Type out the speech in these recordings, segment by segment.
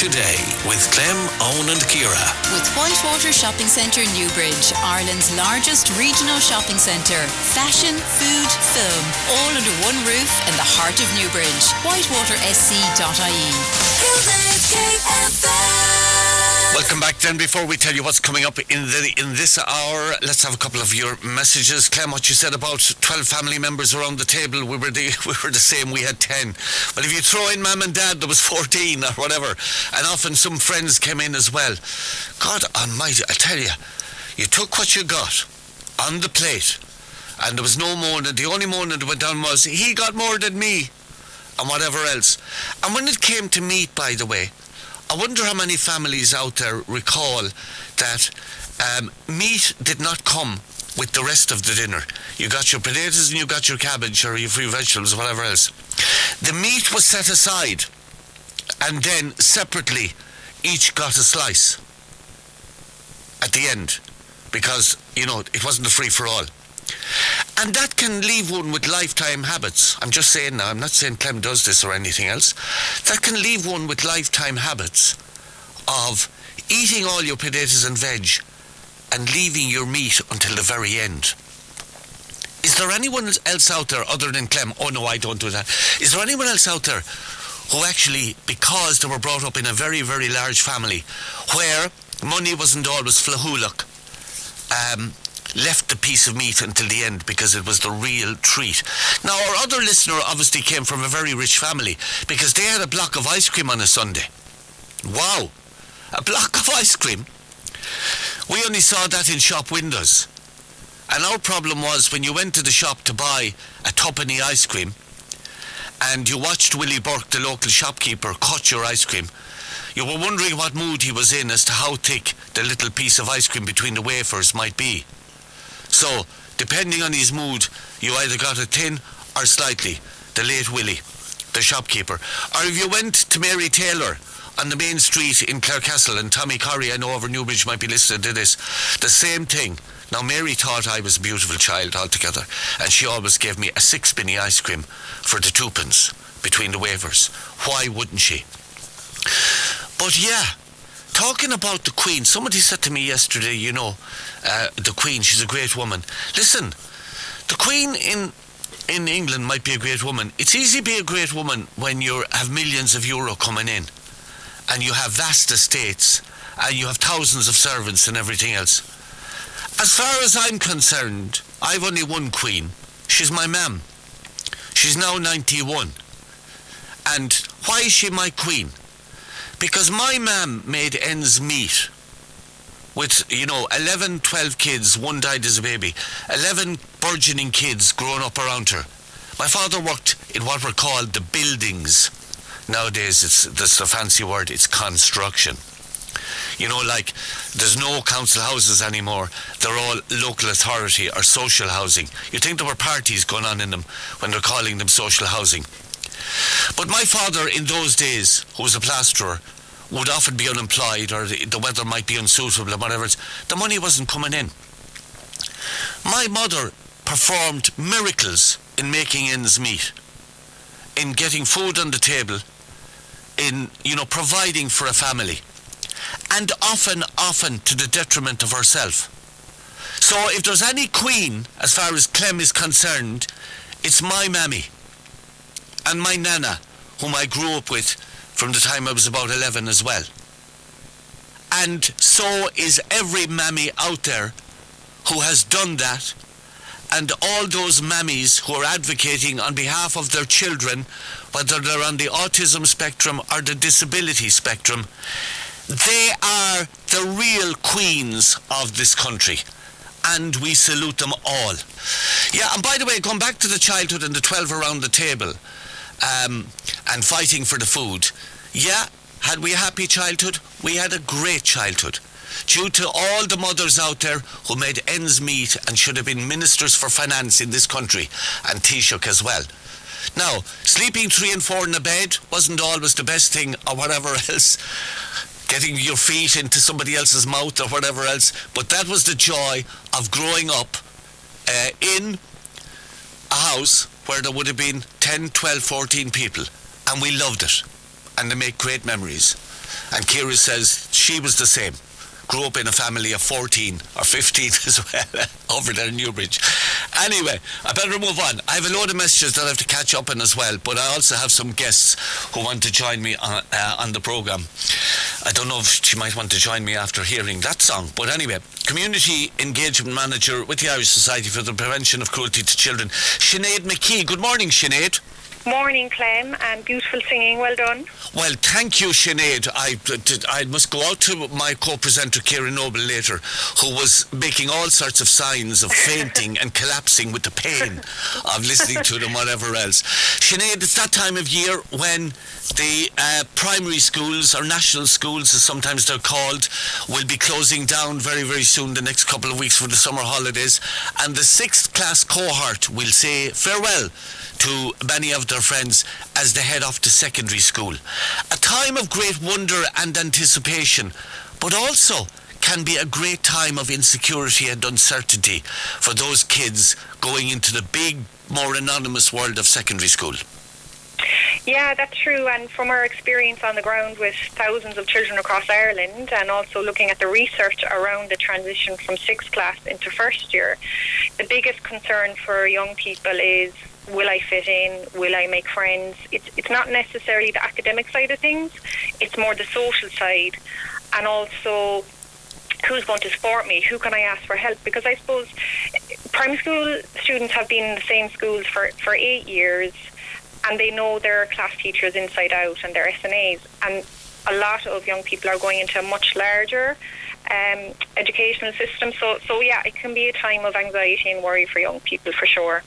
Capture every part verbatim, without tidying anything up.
today with Clem, Owen and Ciara. With Whitewater Shopping Centre Newbridge, Ireland's largest regional shopping centre. Fashion, food, film, all under one roof in the heart of Newbridge. whitewater s c dot i e. Welcome back then. Before we tell you what's coming up in the in this hour, let's have a couple of your messages. Clem, what you said about twelve family members around the table, we were the we were the same, we had ten. But if you throw in mum and dad, there was fourteen or whatever. And often some friends came in as well. God almighty, I tell you, you took what you got on the plate, and there was no moaning. The only moaning that went down was, he got more than me, and whatever else. And when it came to meat, by the way, I wonder how many families out there recall that um, meat did not come with the rest of the dinner. You got your potatoes and you got your cabbage or your free vegetables or whatever else. The meat was set aside, and then separately each got a slice at the end, because, you know, it wasn't a free-for-all. And that can leave one with lifetime habits. I'm just saying now, I'm not saying Clem does this or anything else. That can leave one with lifetime habits of eating all your potatoes and veg and leaving your meat until the very end. Is there anyone else out there other than Clem? Oh no, I don't do that. Is there anyone else out there who actually, because they were brought up in a very, very large family where money wasn't always flahulak, um, left the piece of meat until the end because it was the real treat? Now, our other listener obviously came from a very rich family because they had a block of ice cream on a Sunday. Wow! A block of ice cream? We only saw that in shop windows. And our problem was, when you went to the shop to buy a tuppenny ice cream and you watched Willie Burke, the local shopkeeper, cut your ice cream, you were wondering what mood he was in as to how thick the little piece of ice cream between the wafers might be. So, depending on his mood, you either got it thin or slightly, the late Willie, the shopkeeper. Or if you went to Mary Taylor on the main street in Clarecastle, and Tommy Corrie, I know over Newbridge, might be listening to this, the same thing. Now, Mary thought I was a beautiful child altogether, and she always gave me a six-penny ice cream for the twopence between the wafers. Why wouldn't she? But yeah, talking about the Queen, somebody said to me yesterday, you know, uh, the Queen, she's a great woman. Listen, the Queen in in England might be a great woman. It's easy to be a great woman when you have millions of euro coming in, and you have vast estates, and you have thousands of servants and everything else. As far as I'm concerned, I've only one Queen. She's my mam. She's now ninety-one. And why is she my Queen? Because my mam made ends meet with, you know, eleven, twelve kids. One died as a baby. eleven burgeoning kids growing up around her. My father worked in what were called the buildings. Nowadays, it's that's the fancy word, it's construction. You know, like, there's no council houses anymore. They're all local authority or social housing. You'd think there were parties going on in them when they're calling them social housing. But my father, in those days, who was a plasterer, would often be unemployed, or the, the weather might be unsuitable, or whatever. The money wasn't coming in. My mother performed miracles in making ends meet, in getting food on the table, in, you know, providing for a family. And often, often to the detriment of herself. So if there's any Queen, as far as Clem is concerned, it's my mammy and my nana, whom I grew up with from the time I was about eleven as well. And so is every mammy out there who has done that, and all those mammies who are advocating on behalf of their children, whether they're on the autism spectrum or the disability spectrum. They are the real queens of this country, and we salute them all. Yeah, and by the way, going back to the childhood and the twelve around the table, um, and fighting for the food, yeah, had we a happy childhood? We had a great childhood, due to all the mothers out there who made ends meet and should have been ministers for finance in this country, and Taoiseach as well. Now, sleeping three and four in a bed wasn't always the best thing, or whatever else. Getting your feet into somebody else's mouth or whatever else. But that was the joy of growing up uh, in a house where there would have been ten, twelve, fourteen people. And we loved it. And they make great memories. And Kira says she was the same. Grew up in a family of fourteen or fifteen as well, over there in Newbridge. Anyway, I better move on. I have a load of messages that I have to catch up on as well, but I also have some guests who want to join me on, uh, on the programme. I don't know if she might want to join me after hearing that song, but anyway, Community Engagement Manager with the Irish Society for the Prevention of Cruelty to Children, Sinead McKee. Good morning, Sinead. Morning, Clem, and beautiful singing. Well done. Well, thank you, Sinead. I, I must go out to my co-presenter, Kieran Noble, later, who was making all sorts of signs of fainting and collapsing with the pain of listening to them, whatever else. Sinead, it's that time of year when the uh, primary schools, or national schools as sometimes they're called, will be closing down very, very soon, the next couple of weeks for the summer holidays, and the sixth class cohort will say farewell to many of their friends as they head off to secondary school. A time of great wonder and anticipation, but also can be a great time of insecurity and uncertainty for those kids going into the big, more anonymous world of secondary school. Yeah, that's true, and from our experience on the ground with thousands of children across Ireland, and also looking at the research around the transition from sixth class into first year, the biggest concern for young people is, will I fit in? Will I make friends? It's it's not necessarily the academic side of things, it's more the social side, and also who's going to support me? Who can I ask for help? Because I suppose primary school students have been in the same schools for, for eight years, and they know their class teachers inside out and their S N As, and a lot of young people are going into a much larger um, educational system. So, so yeah, it can be a time of anxiety and worry for young people for sure.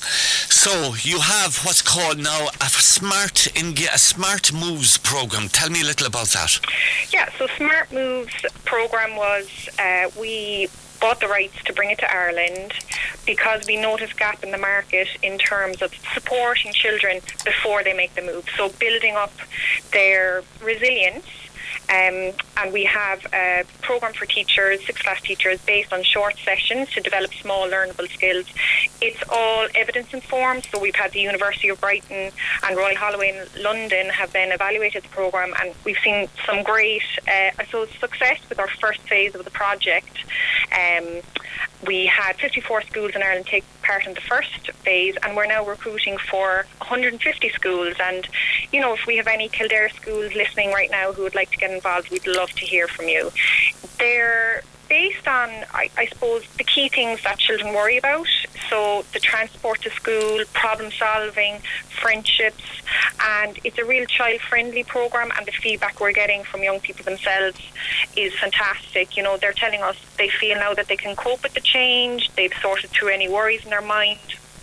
So you have what's called now a smart a smart moves program. Tell me a little about that. Yeah, so Smart Moves program was uh, we bought the rights to bring it to Ireland because we noticed gap in the market in terms of supporting children before they make the move. So building up their resilience. Um, and we have a program for teachers, sixth class teachers, based on short sessions to develop small learnable skills. It's all evidence informed, so we've had the University of Brighton and Royal Holloway in London have then evaluated the program, and we've seen some great uh, I suppose success with our first phase of the project. Um, we had fifty-four schools in Ireland take part in the first phase, and we're now recruiting for one hundred fifty schools. And you know, if we have any Kildare schools listening right now who would like to get involved, we'd love to hear from you. They're based on, I, I suppose, the key things that children worry about. So the transport to school, problem solving, friendships, and it's a real child-friendly program, and the feedback we're getting from young people themselves is fantastic. You know, they're telling us they feel now that they can cope with the change, they've sorted through any worries in their mind,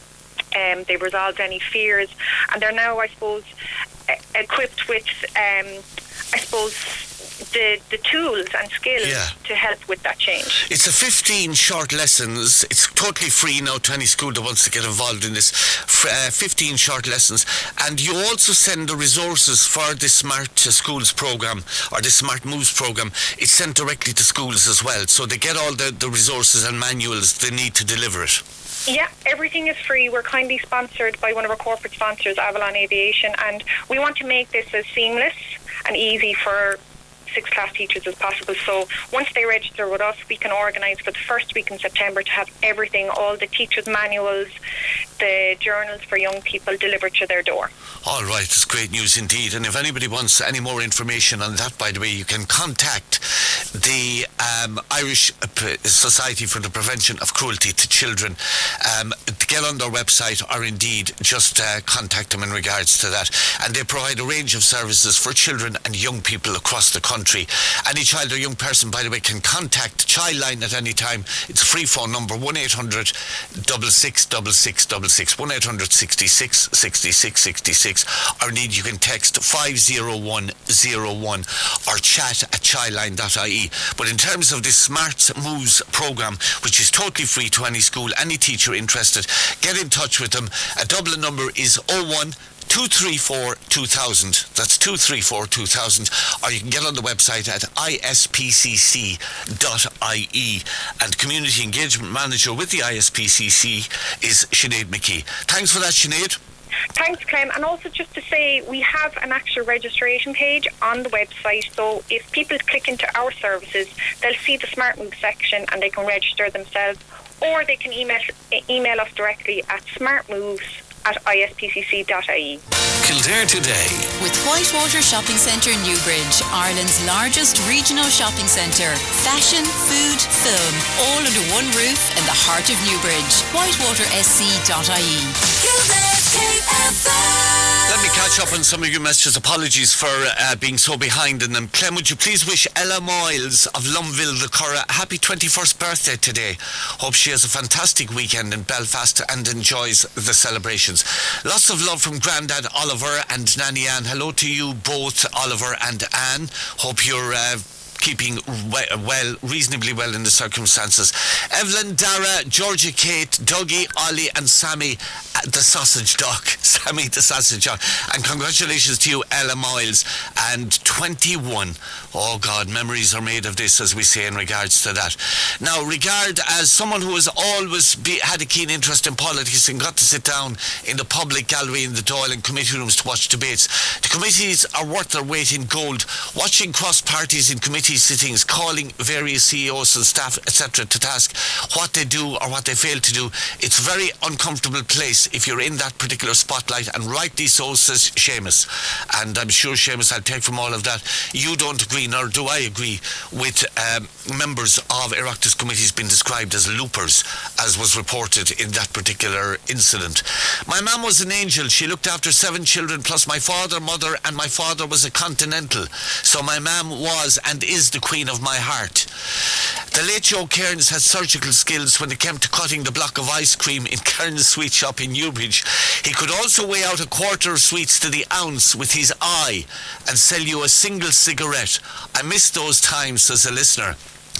um, they've resolved any fears, and they're now, I suppose, equipped with, um, I suppose, the the tools and skills yeah. to help with that change. It's a fifteen short lessons. It's totally free now to any school that wants to get involved in this. Uh, fifteen short lessons, and you also send the resources for this Smart Schools program or the Smart Moves program. It's sent directly to schools as well, so they get all the, the resources and manuals they need to deliver it. Yeah, everything is free. We're kindly sponsored by one of our corporate sponsors, Avalon Aviation, and we want to make this as seamless and easy for sixth class teachers as possible. So once they register with us, we can organise for the first week in September to have everything, all the teachers' manuals, the journals for young people delivered to their door. All right, it's great news indeed. And if anybody wants any more information on that, by the way, you can contact the um, Irish Society for the Prevention of Cruelty to Children um, to get on their website, or indeed just uh, contact them in regards to that. And they provide a range of services for children and young people across the country. Any child or young person, by the way, can contact Childline at any time. It's a free phone number, one eight hundred, six six six six six six, one eight hundred, six six six six six six, or indeed you can text five zero one zero one or chat at childline dot I E. But in terms of this Smart Moves program, which is totally free to any school, any teacher interested, get in touch with them. A Dublin number is oh one two three four two thousand. That's two three four two thousand. Or you can get on the website at I S P C C dot I E. And Community Engagement Manager with the I S P C C is Sinead McKee. Thanks for that, Sinead. Thanks, Clem. And also just to say, we have an actual registration page on the website, so if people click into our services, they'll see the Smart Move section and they can register themselves, or they can email email us directly at smartmoves at i s p c c dot i e. Kildare Today. With Whitewater Shopping Centre Newbridge, Ireland's largest regional shopping centre. Fashion, food, film, all under one roof in the heart of Newbridge. whitewater s c dot i e. Kildare K F M. Let me catch up on some of your messages. Apologies for uh, being so behind in them. Clem, would you please wish Ella Moyles of Lumville, the Curragh, a happy twenty-first birthday today. Hope she has a fantastic weekend in Belfast and enjoys the celebrations. Lots of love from Grandad Oliver and Nanny Ann. Hello to you both, Oliver and Anne. Hope you're uh, keeping well, reasonably well in the circumstances. Evelyn, Dara, Georgia, Kate, Dougie, Ollie and Sammy, uh, the sausage dog. Sammy the sausage dog. And congratulations to you, Ella Moyles. And twenty-one. Oh God, memories are made of this, as we say, in regards to that. Now, regard as someone who has always be, had a keen interest in politics and got to sit down in the public gallery in the Dáil and committee rooms to watch debates, the committees are worth their weight in gold. Watching cross parties in committee sittings, calling various C E Os and staff, et cetera, to task what they do or what they fail to do. It's a very uncomfortable place if you're in that particular spotlight, and rightly so, says Seamus. And I'm sure, Seamus, I'll take from all of that, you don't agree, nor do I agree, with um, members of Oireachtas committees being described as loopers, as was reported in that particular incident. My mum was an angel. She looked after seven children, plus my father, mother, and my father was a continental. So my mum was and is the queen of my heart. The late Joe Cairns had surgical skills when it came to cutting the block of ice cream in Cairns Sweet Shop in Newbridge. He could also weigh out a quarter of sweets to the ounce with his eye and sell you a single cigarette. I miss those times, says a listener.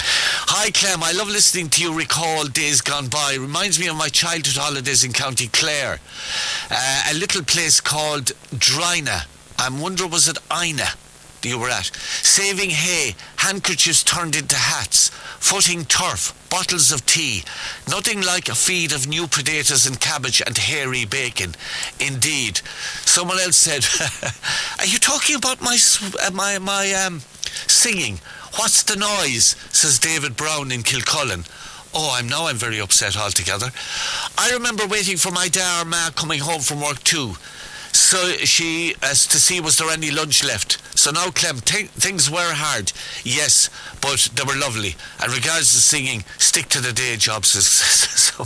Hi Clem, I love listening to you recall days gone by. Reminds me of my childhood holidays in County Clare. Uh, a little place called Drina. I'm wondering, was it Ina you were at? Saving hay, handkerchiefs turned into hats, footing turf, bottles of tea. Nothing like a feed of new potatoes and cabbage and hairy bacon. Indeed. Someone else said, are you talking about my uh, my my um singing? What's the noise? Says David Brown in Kilcullen. Oh, I'm now I'm very upset altogether. I remember waiting for my dad or ma coming home from work too. So she, as to see was there any lunch left. So now, Clem, th- things were hard, yes, but they were lovely. And regards to singing, stick to the day jobs. So,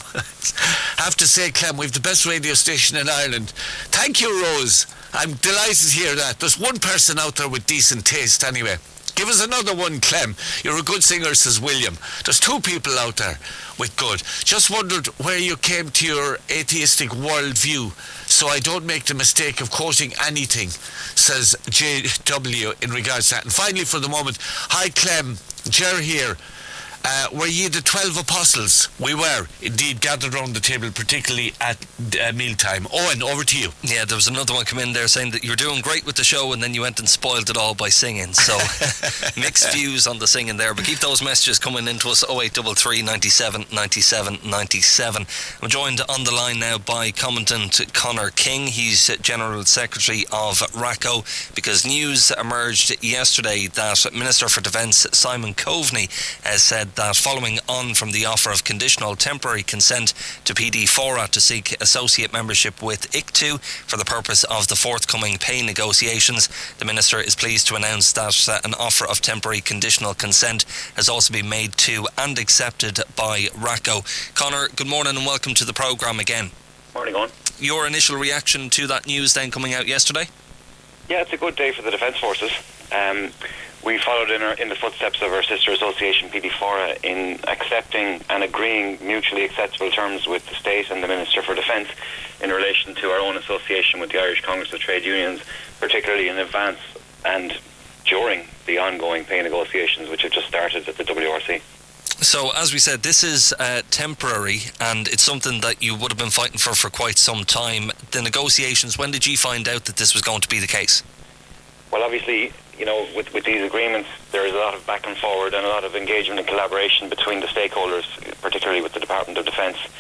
I have to say, Clem, we've the best radio station in Ireland. Thank you, Rose. I'm delighted to hear that. There's one person out there with decent taste anyway. Give us another one, Clem. You're a good singer, says William. There's two people out there with good. Just wondered where you came to your atheistic worldview, so I don't make the mistake of quoting anything, says J W in regards to that. And finally, for the moment, hi Clem, Ger here. Uh, were ye the twelve apostles? We were indeed gathered around the table, particularly at uh, mealtime. Owen, over to you. Yeah, there was another one come in there saying that you're doing great with the show and then you went and spoiled it all by singing. So mixed views on the singing there, but keep those messages coming into us. oh eight three three, ninety-seven, ninety-seven, ninety-seven. I'm joined on the line now by Commandant Conor King. He's General Secretary of RACO, because news emerged yesterday that Minister for Defence Simon Coveney has said that following on from the offer of conditional temporary consent to P D Fora to seek associate membership with I C T U for the purpose of the forthcoming pay negotiations, the Minister is pleased to announce that uh, an offer of temporary conditional consent has also been made to and accepted by RACO. Conor, good morning and welcome to the programme again. Morning on. Your initial reaction to that news then coming out yesterday? Yeah, it's a good day for the Defence Forces. Um, we followed in, our, in the footsteps of our sister association P D Fora in accepting and agreeing mutually acceptable terms with the State and the Minister for Defence in relation to our own association with the Irish Congress of Trade Unions, particularly in advance and during the ongoing pay negotiations which have just started at the W R C. So, as we said, this is uh, temporary and it's something that you would have been fighting for for quite some time. The negotiations, when did you find out that this was going to be the case? Well, obviously, you know, with, with these agreements, there is a lot of back and forward and a lot of engagement and collaboration between the stakeholders, particularly with the Department of Defence.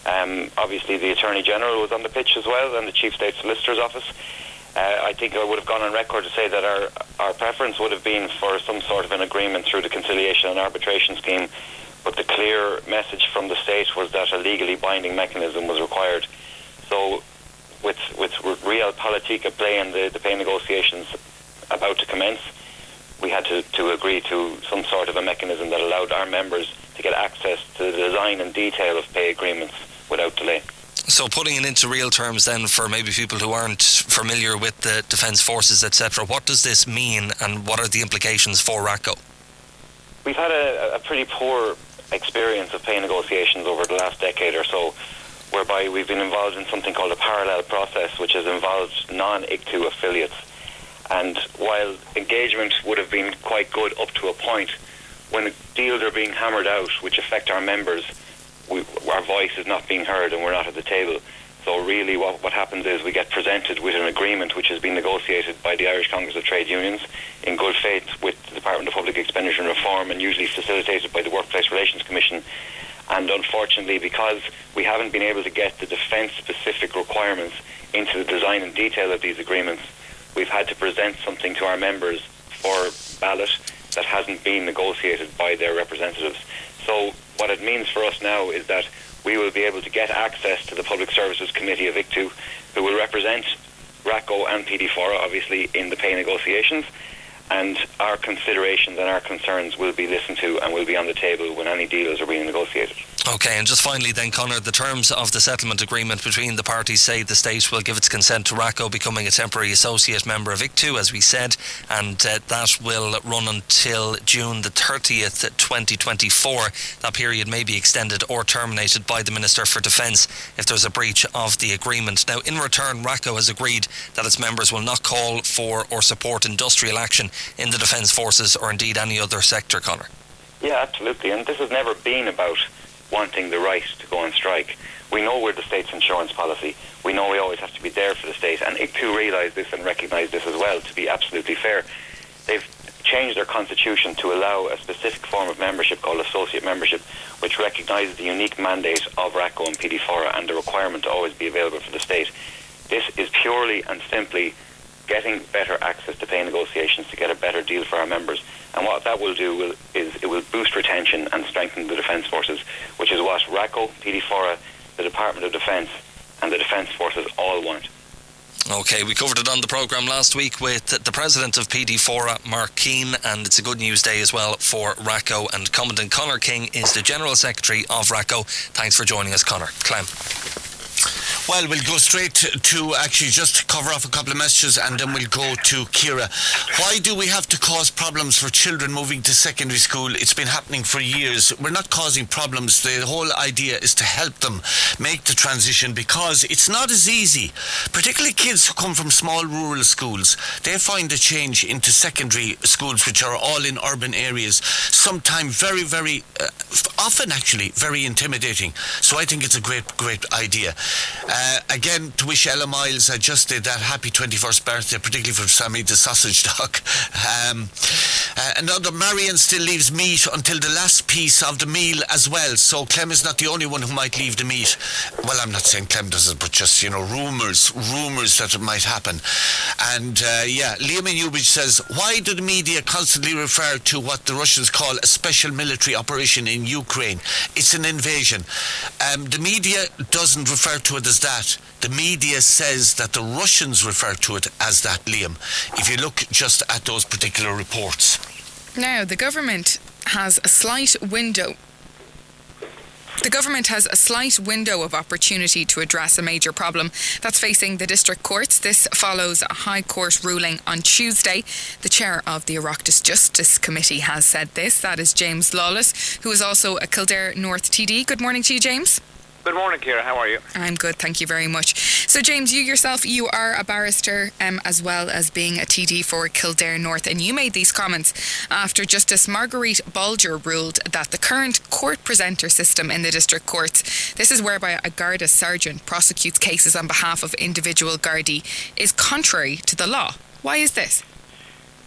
Um, obviously, the Attorney General was on the pitch as well, and the Chief State Solicitor's Office. Uh, I think I would have gone on record to say that our, our preference would have been for some sort of an agreement through the conciliation and arbitration scheme, but the clear message from the state was that a legally binding mechanism was required. So with with realpolitik at play and the, the pay negotiations about to commence, we had to, to agree to some sort of a mechanism that allowed our members to get access to the design and detail of pay agreements without delay. So putting it into real terms then, for maybe people who aren't familiar with the Defence Forces, et cetera, what does this mean and what are the implications for RACCO? We've had a, a pretty poor experience of pay negotiations over the last decade or so, whereby we've been involved in something called a parallel process, which has involved non-I C T U affiliates. And while engagement would have been quite good up to a point, when deals are being hammered out which affect our members, we, our voice is not being heard and we're not at the table. So really what, what happens is we get presented with an agreement which has been negotiated by the Irish Congress of Trade Unions in good faith with the Department of Public Expenditure and Reform, and usually facilitated by the Workplace Relations Commission. And unfortunately, because we haven't been able to get the defence-specific requirements into the design and detail of these agreements, we've had to present something to our members for ballot that hasn't been negotiated by their representatives. So what it means for us now is that we will be able to get access to the Public Services Committee of I C T U, who will represent RACCO and P D four A, obviously, in the pay negotiations, and our considerations and our concerns will be listened to and will be on the table when any deals are being negotiated. OK, and just finally then, Conor, the terms of the settlement agreement between the parties say the state will give its consent to RACCO becoming a temporary associate member of I C T U, as we said, and uh, that will run until June the thirtieth, twenty twenty-four. That period may be extended or terminated by the Minister for Defence if there's a breach of the agreement. Now, in return, RACCO has agreed that its members will not call for or support industrial action in the Defence Forces or indeed any other sector, Conor. Yeah, absolutely, and this has never been about wanting the right to go on strike. We know we're the state's insurance policy. We know we always have to be there for the state, and I C T U realise this and recognise this as well, to be absolutely fair. They've changed their constitution to allow a specific form of membership called associate membership, which recognises the unique mandate of RACCO and P D four A and the requirement to always be available for the state. This is purely and simply getting better access to pay negotiations to get a better deal for our members. And what that will do will, is it will boost retention and strengthen the Defence Forces, which is what RACCO, P D four A, the Department of Defence and the Defence Forces all want. OK, we covered it on the programme last week with the President of P D four A, Mark Keane, and it's a good news day as well for RACCO, and Commandant Conor King is the General Secretary of RACCO. Thanks for joining us, Conor. Clem. Well, we'll go straight to actually just cover off a couple of messages and then we'll go to Ciara. Why do we have to cause problems for children moving to secondary school? It's been happening for years. We're not causing problems. The whole idea is to help them make the transition, because it's not as easy. Particularly kids who come from small rural schools, they find a change into secondary schools, which are all in urban areas, sometimes very, very, uh, often actually very intimidating. So I think it's a great, great idea. Uh, again, to wish Ella Miles, I just did that happy twenty-first birthday, particularly for Sammy the sausage dog. Um, uh, another, Marion still leaves meat until the last piece of the meal as well, so Clem is not the only one who might leave the meat. Well, I'm not saying Clem does it, but just, you know, rumours, rumours that it might happen. And uh, yeah, Liam in Newbridge says, why do the media constantly refer to what the Russians call a special military operation in Ukraine? It's an invasion. Um, the media doesn't refer to it as that. The media says that the Russians refer to it as that, Liam, if you look just at those particular reports. Now, the government has a slight window The government has a slight window of opportunity to address a major problem that's facing the district courts. This follows a High Court ruling on Tuesday. The chair of the Oireachtas Justice Committee has said this. That is James Lawless, who is also a Kildare North T D. Good morning to you, James. Good morning, Ciara. How are you? I'm good, thank you very much. So, James, you yourself, you are a barrister um, as well as being a T D for Kildare North, and you made these comments after Justice Marguerite Bolger ruled that the current court presenter system in the district courts, this is whereby a Garda sergeant prosecutes cases on behalf of individual Gardaí, is contrary to the law. Why is this?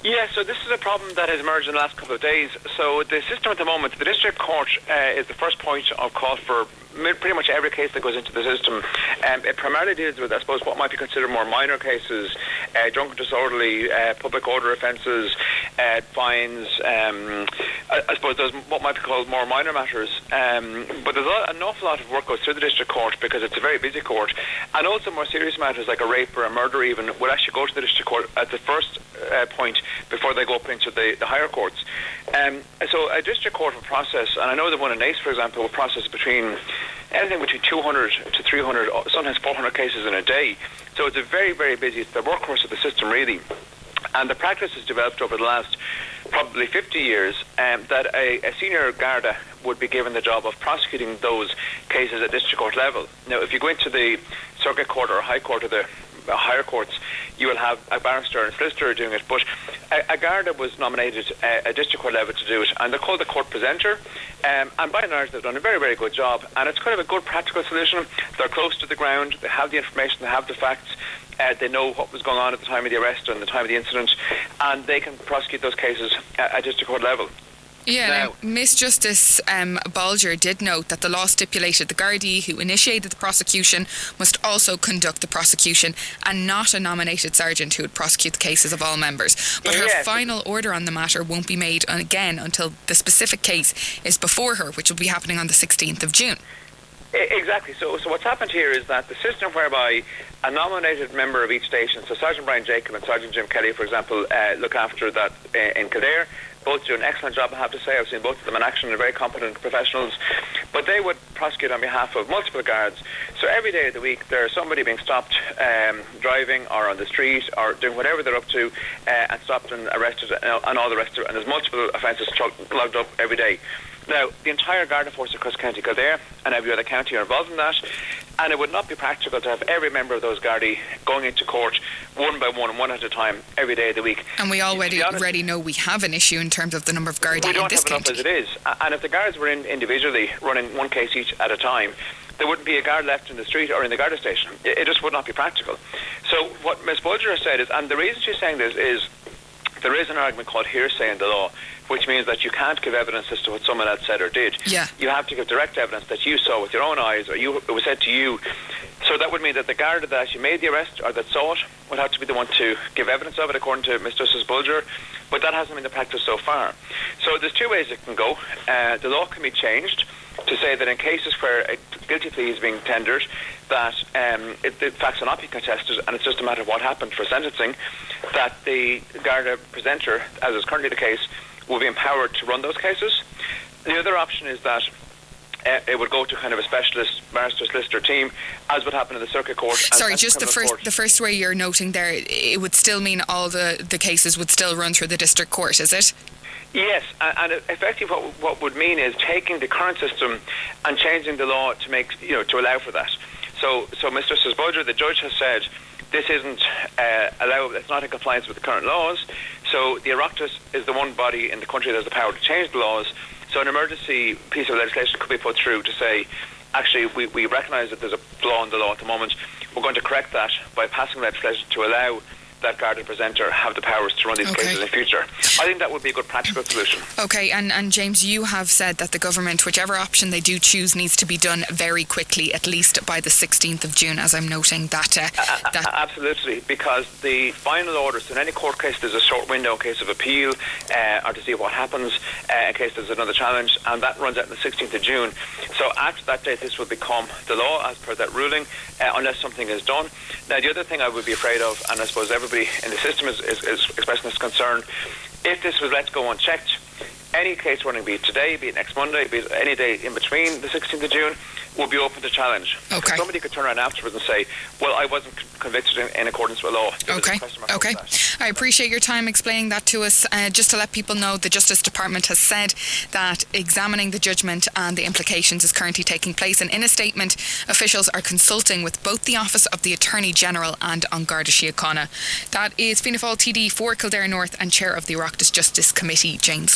Yeah, so this is a problem that has emerged in the last couple of days. So the system at the moment, the district court uh, is the first point of call for pretty much every case that goes into the system. Um, it primarily deals with, I suppose, what might be considered more minor cases, uh, drunken disorderly, uh, public order offences, uh, fines, um, I, I suppose those what might be called more minor matters. Um, but there's a, an awful lot of work goes through the district court because it's a very busy court. And also more serious matters like a rape or a murder even would actually go to the district court at the first uh, point before they go up into the, the higher courts. Um, so a district court will process, and I know the one in Naas, for example, will process between anything between two hundred to three hundred, sometimes four hundred cases in a day. So it's a very, very busy, it's the workhorse of the system really. And the practice has developed over the last probably fifty years um, that a, a senior Garda would be given the job of prosecuting those cases at district court level. Now, if you go into the circuit court or high court or the uh, higher courts, you will have a barrister and solicitor doing it. But a, a Garda was nominated uh, at district court level to do it, and they're called the court presenter. Um, and by and large, they've done a very, very good job. And it's kind of a good practical solution. They're close to the ground. They have the information. They have the facts. Uh, they know what was going on at the time of the arrest and the time of the incident, and they can prosecute those cases at, at district court level. Yeah, Now, now, Miss Justice um, Bolger did note that the law stipulated the Gardaí who initiated the prosecution must also conduct the prosecution and not a nominated sergeant who would prosecute the cases of all members. But her Yes. final order on the matter won't be made again until the specific case is before her, which will be happening on the sixteenth of June. Exactly. So, so what's happened here is that the system whereby a nominated member of each station, so Sergeant Brian Jacob and Sergeant Jim Kelly, for example, uh, look after that uh, in Kildare. Both do an excellent job, I have to say. I've seen both of them in action. They're very competent professionals. But they would prosecute on behalf of multiple guards. So every day of the week, there's somebody being stopped um, driving or on the street or doing whatever they're up to uh, and stopped and arrested and, and all the rest of it. And there's multiple offences logged up every day. Now, the entire Garda force across County Kildare and every other county are involved in that, and it would not be practical to have every member of those Gardaí going into court one by one and one at a time every day of the week. And we already honest, already know we have an issue in terms of the number of Gardaí we in don't this have enough county. as it is, and if the guards were in individually running one case each at a time, there wouldn't be a guard left in the street or in the Garda station. It, it just would not be practical. So what Miz Bolger has said is, and the reason she's saying this is, there is an argument called hearsay in the law, which means that you can't give evidence as to what someone else said or did. Yeah. You have to give direct evidence that you saw with your own eyes, or you, it was said to you. So that would mean that the Garda that actually made the arrest or that saw it would have to be the one to give evidence of it, according to Miz Justice Bolger. But that hasn't been the practice so far. So there's two ways it can go. Uh, the law can be changed to say that in cases where a guilty plea is being tendered, that um, it, the facts are not being contested and it's just a matter of what happened for sentencing, that the Garda presenter, as is currently the case, will be empowered to run those cases. The other option is that uh, it would go to kind of a specialist barrister solicitor team, as would happen in the circuit court. Sorry, just the first court. the first way you're noting there, it would still mean all the, the cases would still run through the district court, is it? Yes, and, and effectively what what would mean is taking the current system and changing the law to make you know to allow for that. So, so Mister Bolger, the judge has said this isn't uh, allowed. It's not in compliance with the current laws. So the Oireachtas is the one body in the country that has the power to change the laws. So an emergency piece of legislation could be put through to say, actually, we, we recognise that there's a flaw in the law at the moment. We're going to correct that by passing legislation to allow that Garda presenter have the powers to run these Okay. cases in the future. I think that would be a good practical solution. Okay, and, and James, you have said that the government, whichever option they do choose, needs to be done very quickly, at least by the sixteenth of June, as I'm noting that... Uh, Uh, that absolutely, because the final orders in any court case, there's a short window in case of appeal uh, or to see what happens uh, in case there's another challenge, and that runs out on the sixteenth of June. So after that date, this will become the law as per that ruling, uh, unless something is done. Now, the other thing I would be afraid of, and I suppose everybody in the system is, is, is expressing this concern, if this was let go unchecked, any case running, be it today, be it next Monday, be it any day in between the sixteenth of June, will be open to challenge. Okay. Somebody could turn around afterwards and say, well, I wasn't convicted in, in accordance with law. There's a Okay, question mark okay. over that. I appreciate your time explaining that to us. Uh, just to let people know, the Justice Department has said that examining the judgment and the implications is currently taking place, and in a statement, officials are consulting with both the Office of the Attorney General and An Garda Síochána. That is Fianna Fáil T D for Kildare North and Chair of the Oireachtas Justice Committee, James Lawless.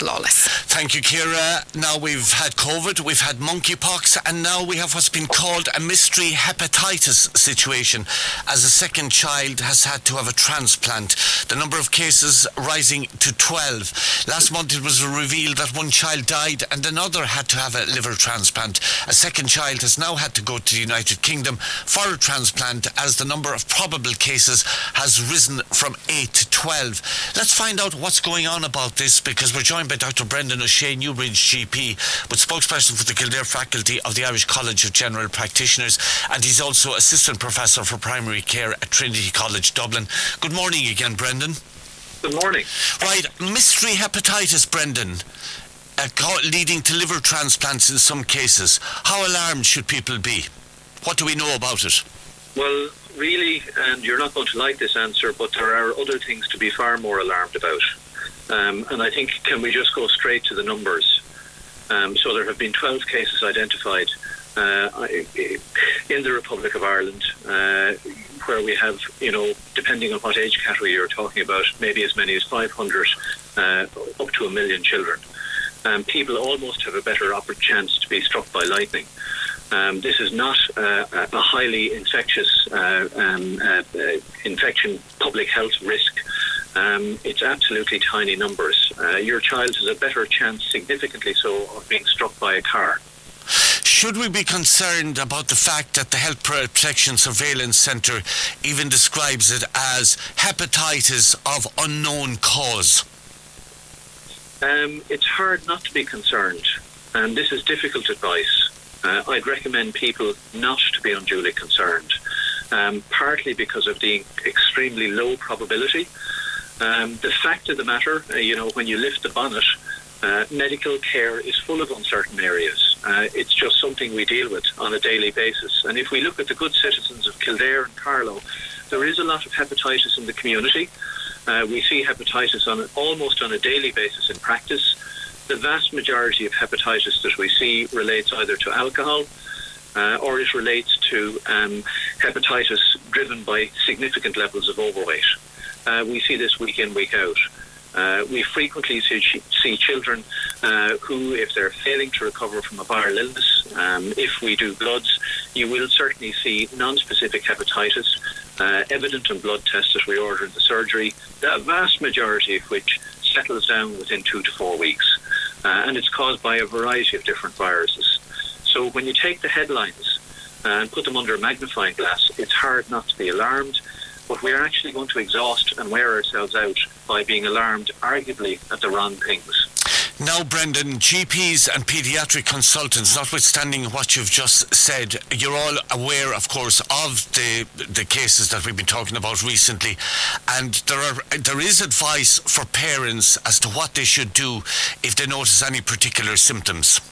Thank you, Ciara. Now we've had COVID, we've had monkeypox, and now we have what's been called a mystery hepatitis situation, as a second child has had to have a transplant. The number of cases rising to twelve. Last month it was revealed that one child died and another had to have a liver transplant. A second child has now had to go to the United Kingdom for a transplant, as the number of probable cases has risen from eight to twelve. Let's find out what's going on about this, because we're joined by Doctor Brendan O'Shea, Newbridge G P, with spokesperson for the Kildare faculty of the Irish College of General Practitioners, and he's also assistant professor for primary care at Trinity College Dublin. Good morning again, Brendan. Good morning. Right, mystery hepatitis, Brendan, uh, leading to liver transplants in some cases. How alarmed should people be? What do we know about it? Well, really, and you're not going to like this answer, but there are other things to be far more alarmed about. Um, and I think, can we just go straight to the numbers? Um, so there have been twelve cases identified uh, in the Republic of Ireland, uh, where we have, you know, depending on what age category you're talking about, maybe as many as five hundred, uh, up to a million children. Um, people almost have a better chance to be struck by lightning. Um, this is not uh, a highly infectious uh, um, uh, uh, infection public health risk. Um, it's absolutely tiny numbers. Uh, your child has a better chance, significantly so, of being struck by a car. Should we be concerned about the fact that the Health Protection Surveillance Centre even describes it as hepatitis of unknown cause? Um, it's hard not to be concerned, and this is difficult advice. Uh, I'd recommend people not to be unduly concerned, um, partly because of the extremely low probability. Um, the fact of the matter, uh, you know, when you lift the bonnet, uh, medical care is full of uncertain areas. Uh, it's just something we deal with on a daily basis. And if we look at the good citizens of Kildare and Carlow, there is a lot of hepatitis in the community. Uh, we see hepatitis on almost on a daily basis in practice. The vast majority of hepatitis that we see relates either to alcohol uh, or it relates to um, hepatitis driven by significant levels of overweight. Uh, we see this week in, week out. Uh, we frequently see, see children uh, who, if they're failing to recover from a viral illness, um, if we do bloods, you will certainly see non-specific hepatitis uh, evident in blood tests that we order in the surgery, the vast majority of which settles down within two to four weeks. Uh, and it's caused by a variety of different viruses. So when you take the headlines uh, and put them under a magnifying glass, it's hard not to be alarmed. But we're actually going to exhaust and wear ourselves out by being alarmed, arguably, at the wrong things. Now, Brendan, G Ps and paediatric consultants, notwithstanding what you've just said, you're all aware, of course, of the the cases that we've been talking about recently, and there are there is advice for parents as to what they should do if they notice any particular symptoms.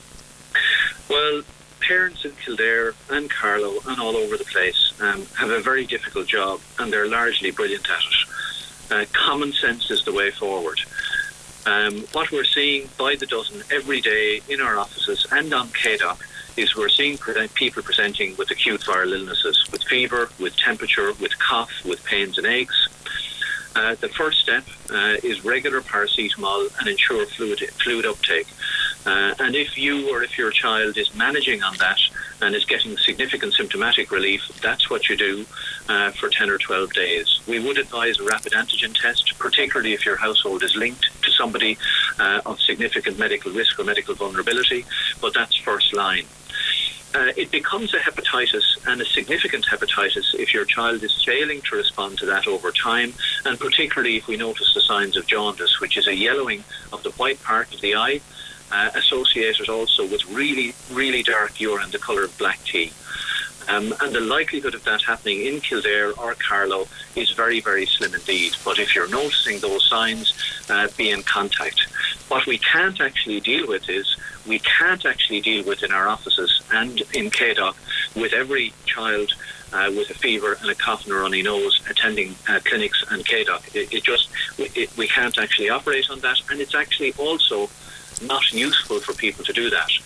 Well, parents in Kildare and Carlow and all over the place um, have a very difficult job, and they're largely brilliant at it. Uh, common sense is the way forward. Um, what we're seeing by the dozen every day in our offices and on K D O C is we're seeing pre- people presenting with acute viral illnesses, with fever, with temperature, with cough, with pains and aches. Uh, the first step uh, is regular paracetamol and ensure fluid, fluid uptake. Uh, and if you or if your child is managing on that and is getting significant symptomatic relief, that's what you do uh, for ten or twelve days. We would advise a rapid antigen test, particularly if your household is linked to somebody uh, of significant medical risk or medical vulnerability, but that's first line. Uh, it becomes a hepatitis, and a significant hepatitis, if your child is failing to respond to that over time, and particularly if we notice the signs of jaundice, which is a yellowing of the white part of the eye, uh, associated also with really, really dark urine, the colour of black tea. Um, and the likelihood of that happening in Kildare or Carlow is very, very slim indeed. But if you're noticing those signs, uh, be in contact. What we can't actually deal with is, we can't actually deal with in our offices and in K D O C with every child uh, with a fever and a cough and a runny nose attending uh, clinics and K D O C. It, it just, it, we can't actually operate on that, and it's actually also not useful for people to do that.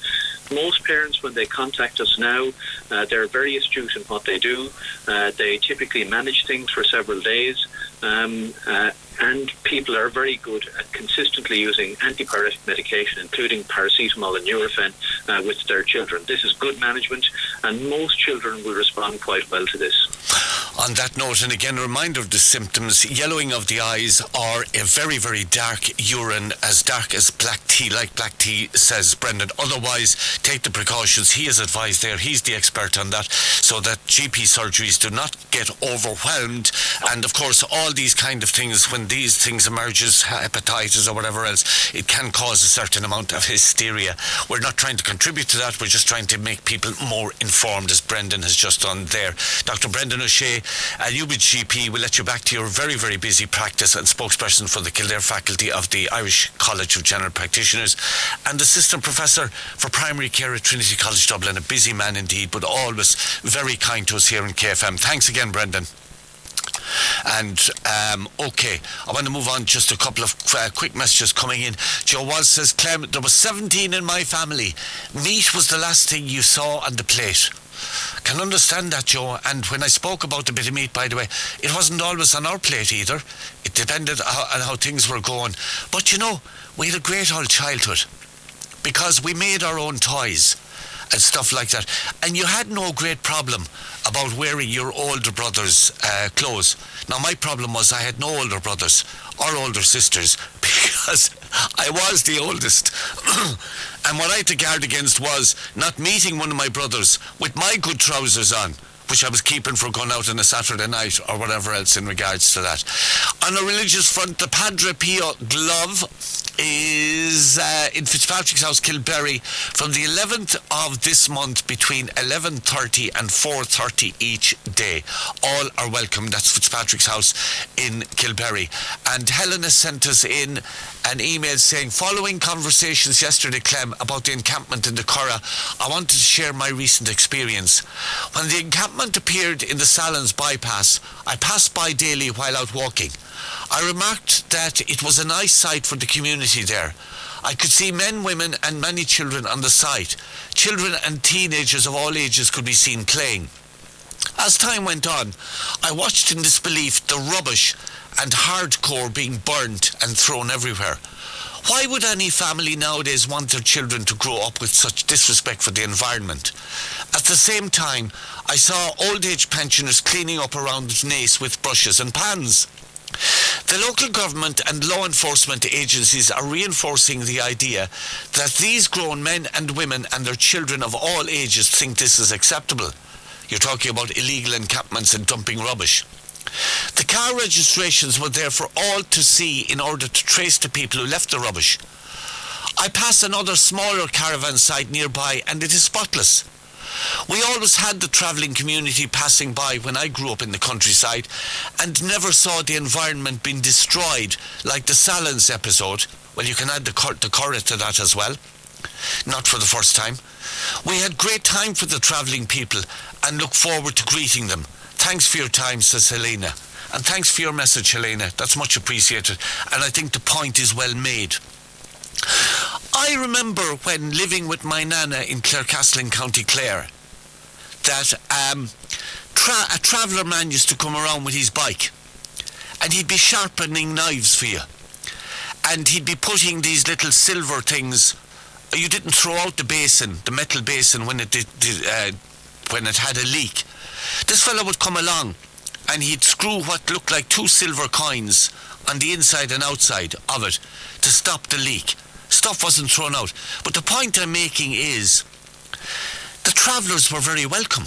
most parents, when they contact us now, uh, they're very astute in what they do. Uh, they typically manage things for several days, um, uh, and people are very good at consistently using antipyretic medication, including paracetamol and Nurofen, uh, with their children. This is good management, and most children will respond quite well to this. On that note, and again, a reminder of the symptoms: yellowing of the eyes, or a very, very dark urine, as dark as black tea, like black tea, says Brendan. Otherwise, take the precautions. He is advised there. He's the expert on that, so that G P surgeries do not get overwhelmed. And of course, all these kind of things, when these things emerges, hepatitis or whatever else, it can cause a certain amount of hysteria. We're not trying to contribute to that. We're just trying to make people more informed, as Brendan has just done there. Doctor Brendan O'Shea, uh, Newbridge G P, will let you back to your very, very busy practice, and spokesperson for the Kildare faculty of the Irish College of General Practitioners, and assistant professor for primary care at Trinity College Dublin. A busy man indeed, but always very kind to us here in K F M. Thanks again, Brendan. And um, okay, I want to move on. Just a couple of uh, quick messages coming in. Joe Walsh says, Clem, there was seventeen in my family. Meat was the last thing you saw on the plate. Can understand that, Joe. And when I spoke about the bit of meat, by the way, it wasn't always on our plate either. It depended on how things were going. But you know, we had a great old childhood, because we made our own toys and stuff like that, and you had no great problem about wearing your older brother's uh, clothes. Now, my problem was I had no older brothers or older sisters, because I was the oldest. And what I had to guard against was not meeting one of my brothers with my good trousers on, which I was keeping for going out on a Saturday night or whatever else in regards to that. On a religious front, the Padre Pio glove is uh, in Fitzpatrick's House, Kilberry, from the eleventh of this month between eleven thirty and four thirty each day. All are welcome. That's Fitzpatrick's House in Kilberry. And Helena sent us in an email saying, following conversations yesterday, Clem, about the encampment in the Curragh, I wanted to share my recent experience. When the encampment appeared in the Salons bypass, I passed by daily while out walking. I remarked that it was a nice sight for the community there. I could see men, women and many children on the site. Children and teenagers of all ages could be seen playing. As time went on, I watched in disbelief the rubbish and hardcore being burnt and thrown everywhere. Why would any family nowadays want their children to grow up with such disrespect for the environment? At the same time, I saw old age pensioners cleaning up around the Naas with brushes and pans. The local government and law enforcement agencies are reinforcing the idea that these grown men and women and their children of all ages think this is acceptable. You're talking about illegal encampments and dumping rubbish. The car registrations were there for all to see in order to trace the people who left the rubbish. I pass another smaller caravan site nearby and it is spotless. We always had the travelling community passing by when I grew up in the countryside, and never saw the environment being destroyed like the Salons episode. Well, you can add the, cor- the Curragh to that as well. Not for the first time. We had great time for the travelling people and look forward to greeting them. Thanks for your time, says Helena. And thanks for your message, Helena. That's much appreciated. And I think the point is well made. I remember when living with my nana in Clarecastle in County Clare, that um, tra- a traveller man used to come around with his bike, and he'd be sharpening knives for you, and he'd be putting these little silver things. You didn't throw out the basin, the metal basin, when it did, did uh, when it had a leak. This fellow would come along, and he'd screw what looked like two silver coins on the inside and outside of it to stop the leak. Stuff wasn't thrown out. But the point I'm making is the travellers were very welcome.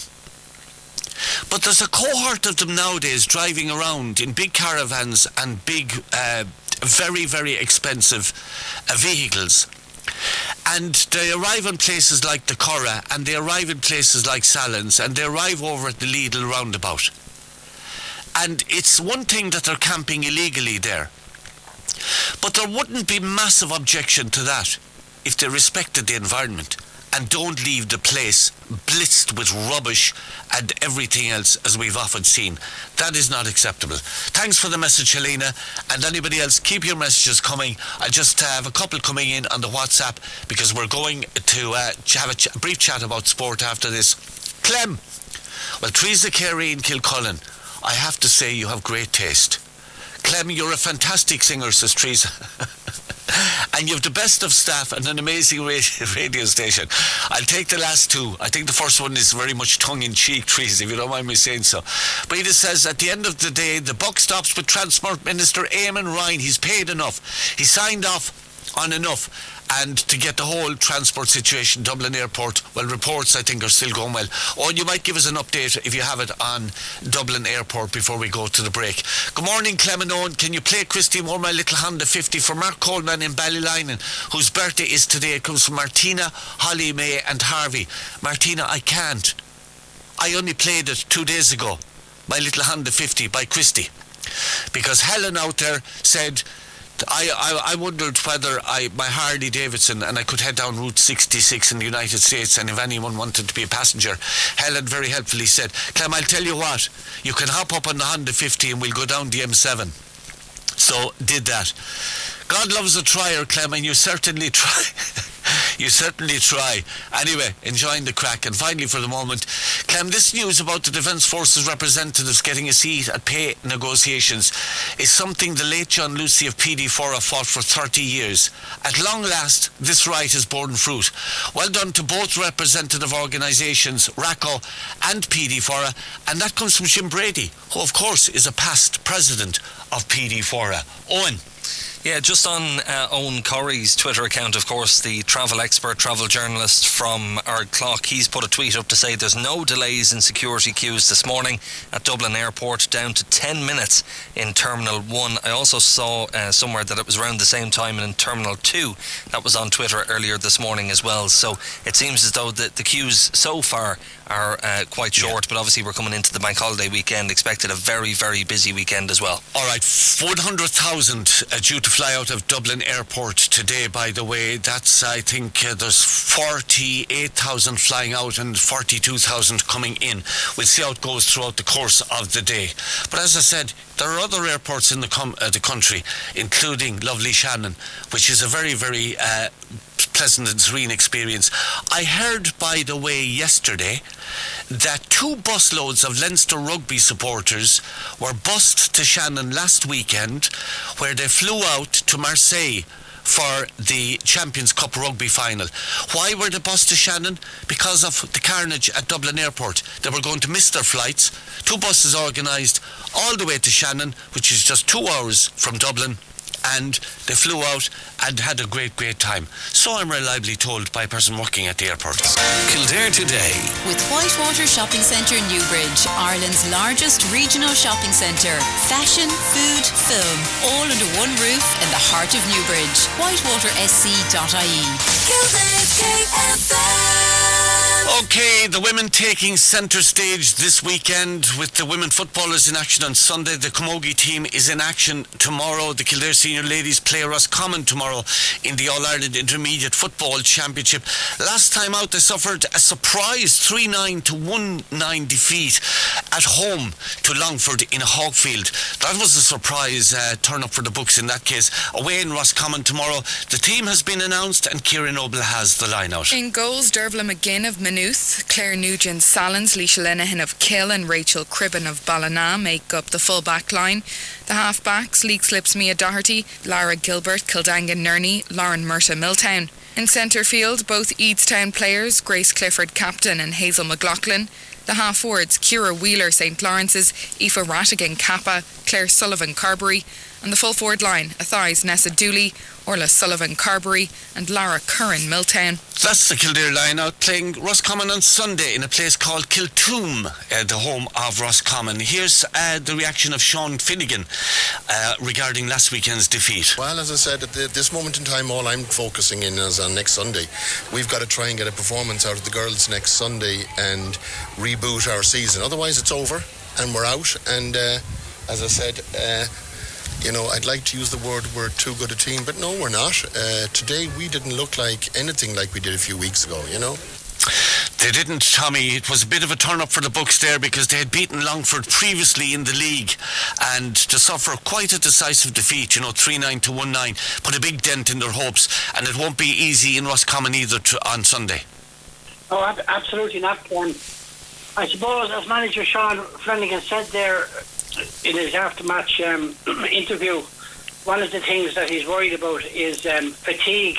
But there's a cohort of them nowadays driving around in big caravans and big, uh, very, very expensive uh, vehicles. And they arrive in places like the Curragh, and they arrive in places like Salons, and they arrive over at the Lidl roundabout. And it's one thing that they're camping illegally there. But there wouldn't be massive objection to that if they respected the environment and don't leave the place blitzed with rubbish and everything else as we've often seen. That is not acceptable. Thanks for the message, Helena, and anybody else, keep your messages coming. I'll just have a couple coming in on the WhatsApp because we're going to uh, have a, ch- a brief chat about sport after this. Clem, well, Teresa Carey in Kilcullen, I have to say you have great taste. Clem, you're a fantastic singer, says Teresa. And you have the best of staff and an amazing radio, radio station. I'll take the last two. I think the first one is very much tongue-in-cheek, Teresa, if you don't mind me saying so. But he just says, at the end of the day, the buck stops with Transport Minister Eamon Ryan. He's paid enough. He signed off on enough. And to get the whole transport situation, Dublin Airport, well, reports I think are still going well. Or you might give us an update if you have it on Dublin Airport before we go to the break. Good morning, Clem and Owen. Can you play Christy Moore, My Little Honda fifty for Mark Coleman in Ballylinen, whose birthday is today? It comes from Martina, Holly May and Harvey. Martina, I can't. I only played it two days ago, My Little Honda fifty by Christy. Because Helen out there said... I, I I wondered whether I my Harley Davidson and I could head down Route sixty-six in the United States, and if anyone wanted to be a passenger, Helen very helpfully said, Clem, I'll tell you what, you can hop up on the Honda fifty and we'll go down the M seven. So did that. God loves a trier, Clem, and you certainly try. You certainly try. Anyway, enjoying the crack. And finally, for the moment, Clem, this news about the Defence Forces representatives getting a seat at pay negotiations is something the late John Lucy of P D four fought for thirty years. At long last, this right has borne fruit. Well done to both representative organisations, R A C O and P D four, and that comes from Jim Brady, who of course is a past president of P D four. Owen. Yeah, just on uh, Owen Corrie's Twitter account, of course, the travel expert, travel journalist from Ardclough, he's put a tweet up to say there's no delays in security queues this morning at Dublin Airport, down to ten minutes in Terminal one. I also saw uh, somewhere that it was around the same time in Terminal two. That was on Twitter earlier this morning as well. So it seems as though the, the queues so far are uh, quite short, yeah. But obviously we're coming into the bank holiday weekend, expected a very, very busy weekend as well. All right, one hundred thousand uh, due to fly out of Dublin Airport today, by the way. That's, I think, uh, there's forty-eight thousand flying out and forty-two thousand coming in. We'll see how it goes throughout the course of the day. But as I said, there are other airports in the, com- uh, the country, including lovely Shannon, which is a very, very uh, pleasant and serene experience. I heard, by the way, yesterday that two busloads of Leinster rugby supporters were bussed to Shannon last weekend, where they flew out to Marseille for the Champions Cup rugby final. Why were they bussed to Shannon? Because of the carnage at Dublin Airport. They were going to miss their flights. Two buses organised all the way to Shannon, which is just two hours from Dublin, and they flew out and had a great, great time. So I'm reliably told by a person working at the airport. Kildare Today. With Whitewater Shopping Centre Newbridge, Ireland's largest regional shopping centre. Fashion, food, film, all under one roof in the heart of Newbridge. whitewater s c dot i e. Kildare K F M. Okay, the women taking centre stage this weekend with the women footballers in action on Sunday. The Camogie team is in action tomorrow. The Kildare Senior Ladies play Roscommon tomorrow in the All-Ireland Intermediate Football Championship. Last time out, they suffered a surprise three nine to one nine defeat at home to Longford in Hawkfield. That was a surprise uh, turn up for the books in that case. Away in Roscommon tomorrow, the team has been announced and Ciara Noble has the line out. In goals, Dervla McGinn of Maynooth, Claire Nugent Salins, Leisha Linehan of Kill and Rachel Cribben of Ballina make up the full back line. The half-backs, Leek Slips Mia Doherty, Lara Gilbert, Kildangan Nerney, Lauren Murta Milltown. In centre field, both Eadstown players, Grace Clifford captain and Hazel McLaughlin. The half-forwards, Ciara Wheeler St Lawrence's, Aoife Rattigan Kappa, Claire Sullivan Carberry. And the full forward line, Athais Nessa Dooley, Orla Sullivan Carberry and Lara Curran Milltown. That's the Kildare line out, playing Roscommon on Sunday in a place called Kiltoom, uh, the home of Roscommon. Here's uh, the reaction of Sean Finnegan uh, regarding last weekend's defeat. Well, as I said, at the, this moment in time, all I'm focusing in is on next Sunday. We've got to try and get a performance out of the girls next Sunday and reboot our season. Otherwise, it's over and we're out. And uh, as I said, uh, you know, I'd like to use the word we're too good a team, but no, we're not. Uh, today we didn't look like anything like we did a few weeks ago, you know. They didn't, Tommy. It was a bit of a turn-up for the Bucks there because they had beaten Longford previously in the league, and to suffer quite a decisive defeat, you know, three nine to one nine, put a big dent in their hopes, and it won't be easy in Roscommon either to, on Sunday. Oh, ab- absolutely not. Um, I suppose, as manager Sean Flanagan said there in his after-match um, interview, one of the things that he's worried about is um, fatigue.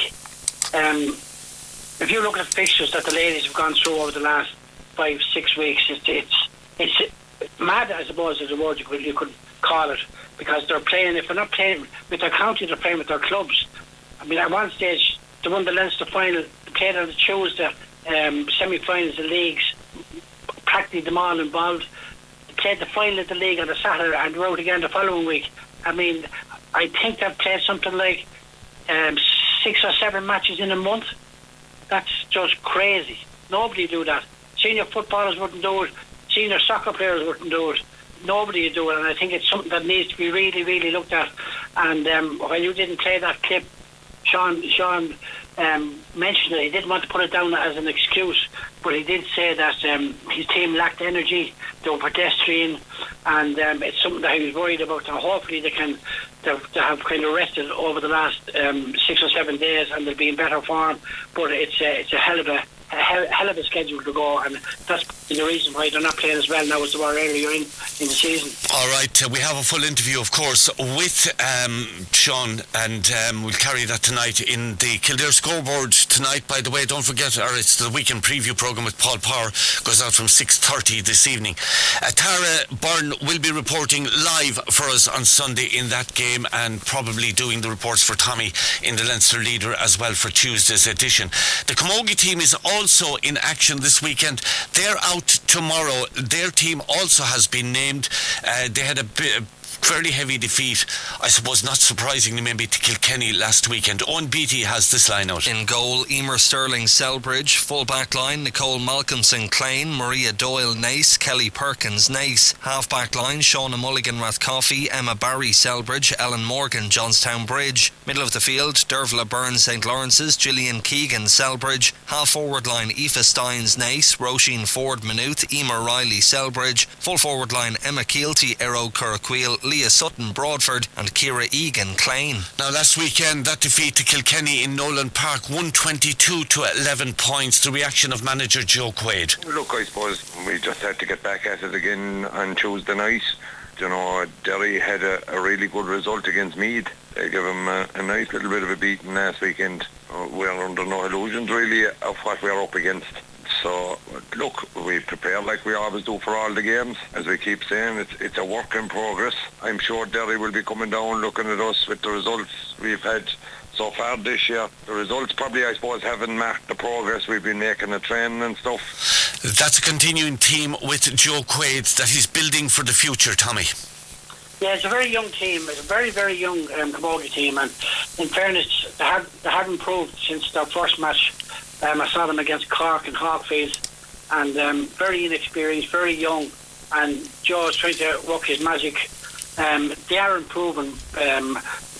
Um, if you look at the fixtures that the ladies have gone through over the last five, six weeks, it's it's, it's mad, I suppose, is the word you could, you could call it, because they're playing, if they're not playing with their county, they're playing with their clubs. I mean, at one stage, they won the Leinster final, they played on the Tuesday, um, semi-finals of leagues, practically them all involved. They played the final of the league on the Saturday and were out again the following week. I mean, I think they've played something like um, six or seven matches in a month. That's just crazy. Nobody do that. Senior footballers wouldn't do it. Senior soccer players wouldn't do it. Nobody would do it. And I think it's something that needs to be really, really looked at. And um, when you didn't play that clip, Sean Sean um, mentioned it. He didn't want to put it down as an excuse, but he did say that um, his team lacked energy. They were pedestrian, and um, it's something that he was worried about. And hopefully they can they have kind of rested over the last um, six or seven days, and they'll be in better form. But it's a, it's a hell of a a hell, hell of a schedule to go, and that's the reason why they're not playing as well now as they were earlier in, in the season. All right, uh, we have a full interview, of course, with um, Sean, and um, we'll carry that tonight in the Kildare scoreboard tonight. By the way, don't forget, or it's the weekend preview programme with Paul Power, goes out from six thirty this evening. Uh, Tara Byrne will be reporting live for us on Sunday in that game, and probably doing the reports for Tommy in the Leinster Leader as well for Tuesday's edition. The Camogie team is all also in action this weekend. They're out tomorrow. Their team also has been named. Uh, they had a bit fairly heavy defeat, I suppose, not surprisingly, maybe to Kilkenny last weekend. Owen Beattie has this line out. In goal, Emer Sterling, Selbridge. Full back line, Nicole Malcolmson, Clane. Maria Doyle, Nace. Kelly Perkins, Nace. Half back line, Shauna Mulligan, Rathcoffey. Emma Barry, Selbridge. Ellen Morgan, Johnstown Bridge. Middle of the field, Dervla Byrne, St Lawrence's. Gillian Keegan, Selbridge. Half forward line, Aoife Steins, Nace. Roisin Ford, Maynooth. Emer Riley, Selbridge. Full forward line, Emma Keelty, Arrow Curraqueel. Leah Sutton, Broadford, and Ciara Egan, Clane. Now, last weekend, that defeat to Kilkenny in Nolan Park, one twenty-two to eleven points. The reaction of manager Joe Quaid. Look, I suppose we just had to get back at it again on Tuesday night. You know, Derry had a, a really good result against Meath. They gave them a, a nice little bit of a beating last weekend. Uh, we're under no illusions, really, of what we're up against. So, look, we prepare like we always do for all the games. As we keep saying, it's, it's a work in progress. I'm sure Derry will be coming down looking at us with the results we've had so far this year. The results probably, I suppose, haven't marked the progress we've been making at training and stuff. That's a continuing theme with Joe Quaid that he's building for the future, Tommy. Yeah, it's a very young team. It's a very, very young um, Camogie team, and in fairness, they have, they have improved since their first match. Um, I saw them against Cork and Hawkfield, and um, very inexperienced, very young, and Joe is trying to work his magic. Um, they are improving. Um,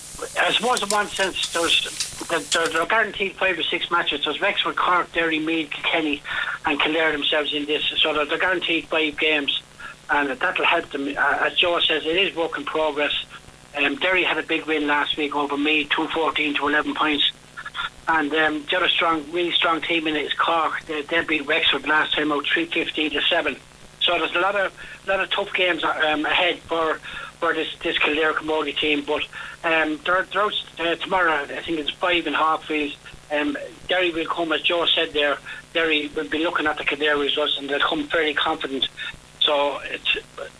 I suppose in one sense, there's, they're, they're guaranteed five or six matches. There's Wexford, Cork, Derry, Meath, Kilkenny, and Kildare themselves in this, so they're, they're guaranteed five games, and that'll help them. Uh, as Joe says, it is work in progress. Um, Derry had a big win last week over Meath, two fourteen to eleven points. And um, the other strong, really strong team in it is Cork. They, they beat Wexford last time out three fifteen to seven. So there's a lot of lot of tough games um, ahead for for this this Kildare Camogie team. But um, they're, they're out uh, tomorrow. I think it's five in Hawkfield. Um, Derry will come, as Joe said there. Derry will be looking at the Kildare results, and they'll come fairly confident. So it's.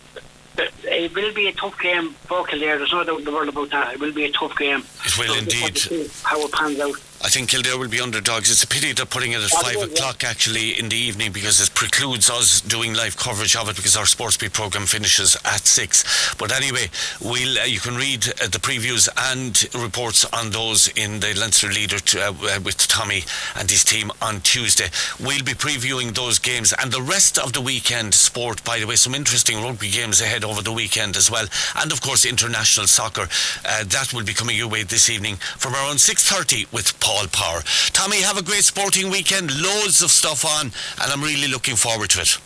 It will be a tough game for Kildare. There's no doubt in the world about that. It will be a tough game. It will so indeed. How it pans out. I think Kildare will be underdogs. It's a pity they're putting it at I five will, yeah. o'clock actually in the evening, because it precludes us doing live coverage of it, because our Sports Beat programme finishes at six. But anyway, we'll uh, you can read uh, the previews and reports on those in the Leinster Leader t- uh, with Tommy and his team on Tuesday. We'll be previewing those games and the rest of the weekend sport, by the way. Some interesting rugby games ahead over the weekend as well, and of course international soccer. Uh, that will be coming your way this evening from around six thirty with Paul Power. Tommy, have a great sporting weekend, loads of stuff on, and I'm really looking forward to it.